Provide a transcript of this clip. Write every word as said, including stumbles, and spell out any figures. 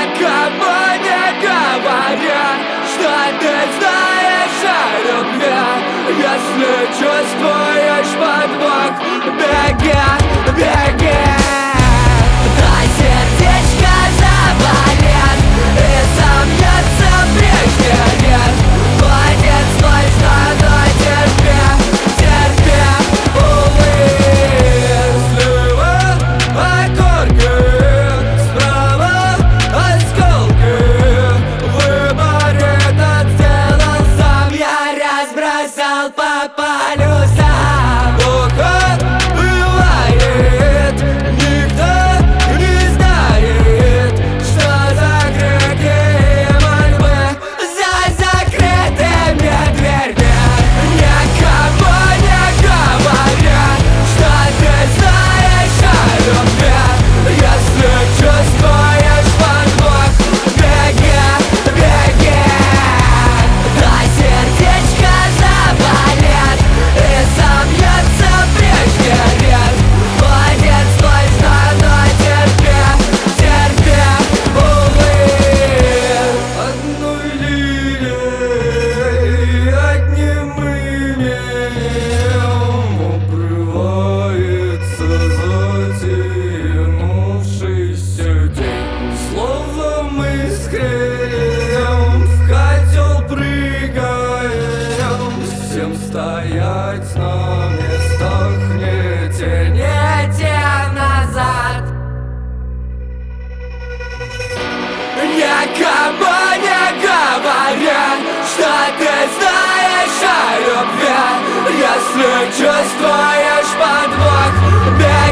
Никому не говоря, что ты знаешь о любви. Если чувствуешь подвох, беги, беги. Дай сердечко заболит и сомнется прежде нет. Будет сложно, но терпи, терпи, увы. Слева окурки, справа осколки. Выбор этот сделал сам, я разбросал по полюсам. Плохо бывает, никто не знает, что за крики и мольбы за закрытыми дверьми. Никому не говоря, что ты знаешь о любви. Если чувствуешь подвох, беги, беги. Дай сердечко заболит и сомнется прежде нет. Будет сложно, но терпи, терпи, увы. Одной лилией, одним именем укрывается затянувшийся день. Словом искренним в котел прыгаем. Всем стоять на местах, не тяните назад. Никому не говоря, что ты знаешь о любви. Если чувствуешь подвох, беги.